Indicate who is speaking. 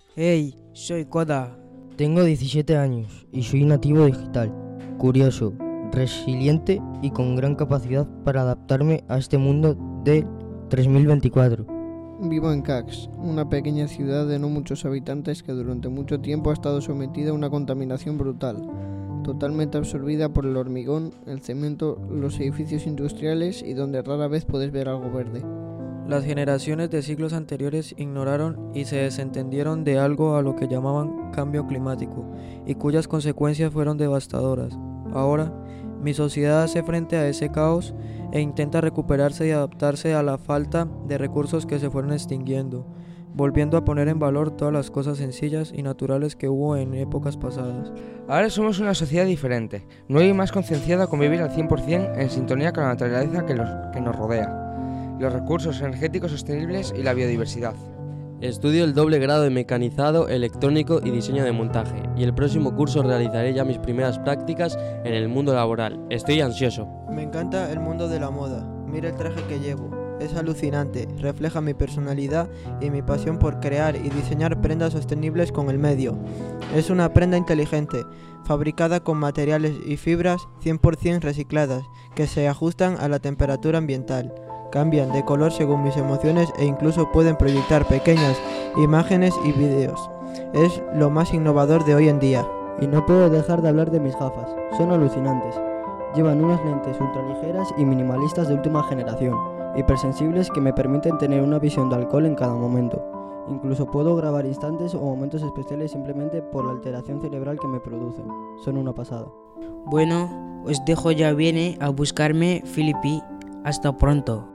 Speaker 1: Hey, soy Koda.
Speaker 2: Tengo 17 años y soy nativo digital, curioso, resiliente y con gran capacidad para adaptarme a este mundo de 3024.
Speaker 3: Vivo en Cax, una pequeña ciudad de no muchos habitantes que durante mucho tiempo ha estado sometida a una contaminación brutal, totalmente absorbida por el hormigón, el cemento, los edificios industriales y donde rara vez puedes ver algo verde.
Speaker 4: Las generaciones de siglos anteriores ignoraron y se desentendieron de algo a lo que llamaban cambio climático y cuyas consecuencias fueron devastadoras. Ahora, mi sociedad hace frente a ese caos e intenta recuperarse y adaptarse a la falta de recursos que se fueron extinguiendo, volviendo a poner en valor todas las cosas sencillas y naturales que hubo en épocas pasadas.
Speaker 5: Ahora somos una sociedad diferente, nueva y más concienciada con vivir al 100% en sintonía con la naturaleza que nos rodea, los recursos energéticos sostenibles y la biodiversidad.
Speaker 6: Estudio el doble grado de mecanizado, electrónico y diseño de montaje, y el próximo curso realizaré ya mis primeras prácticas en el mundo laboral. Estoy ansioso.
Speaker 7: Me encanta el mundo de la moda. Mira el traje que llevo. Es alucinante, refleja mi personalidad y mi pasión por crear y diseñar prendas sostenibles con el medio. Es una prenda inteligente, fabricada con materiales y fibras 100% recicladas, que se ajustan a la temperatura ambiental. Cambian de color según mis emociones e incluso pueden proyectar pequeñas imágenes y vídeos. Es lo más innovador de hoy en día.
Speaker 2: Y no puedo dejar de hablar de mis gafas, son alucinantes. Llevan unas lentes ultraligeras y minimalistas de última generación, hipersensibles que me permiten tener una visión de alcohol en cada momento. Incluso puedo grabar instantes o momentos especiales simplemente por la alteración cerebral que me producen. Son una pasada.
Speaker 1: Bueno, os dejo, ya viene a buscarme Filipe. Hasta pronto.